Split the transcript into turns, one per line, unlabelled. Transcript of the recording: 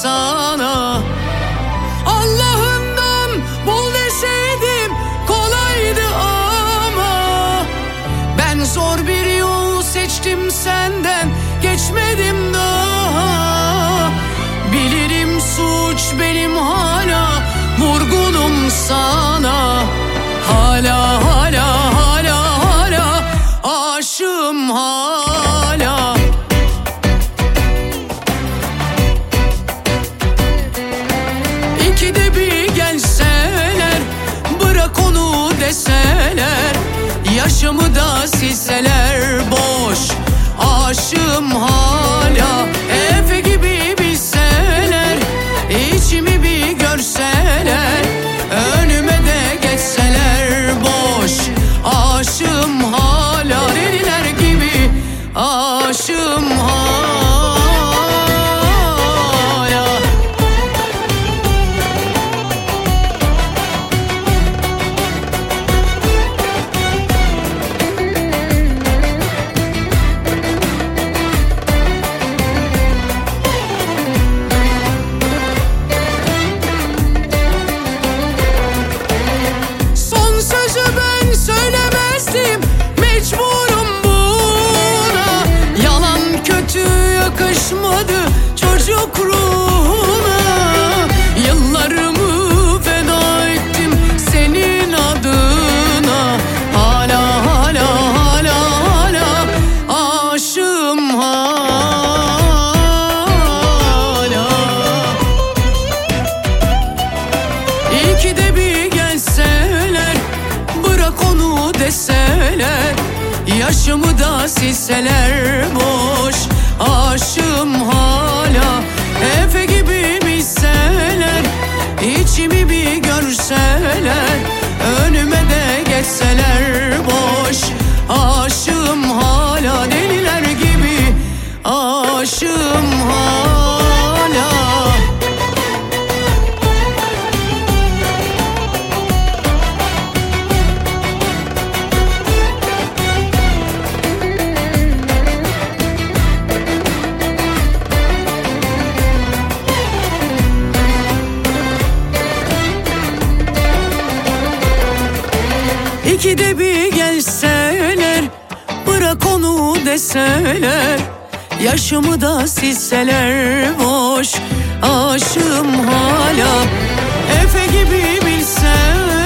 sana. Allah'ından bul deseydim kolaydı ama ben zor bir yol seçtim, senden geçmedim daha. Bilirim suç benim, hala vurgunum sana. Hala aşığım hala. İkide bir gelseler, bırak onu deseler, yaşımı da silseler boş. Aşığım hala. Efe gibi bilseler, içimi bir görseler, önüme de geçseler boş. Aşığım hala, deliler gibi aşığım hala. Son sözü ben söylemezdim, mecburum buna. Yalan kötü yakışmadı çocukluğuna. Yıllarımı feda ettim senin adına. Hala aşığım hala. İkide bir gelseler, bırak onu deseler, yaşımı da silseler boş. Aşığım hala. Efe gibi bilseler, içimi bir görseler, önüme de geçseler boş. Aşığım hala, deliler gibi aşığım hala. İkide bir gelseler, bırak onu deseler, yaşımı da silseler boş. Aşığım hala. Efe gibi bilseler,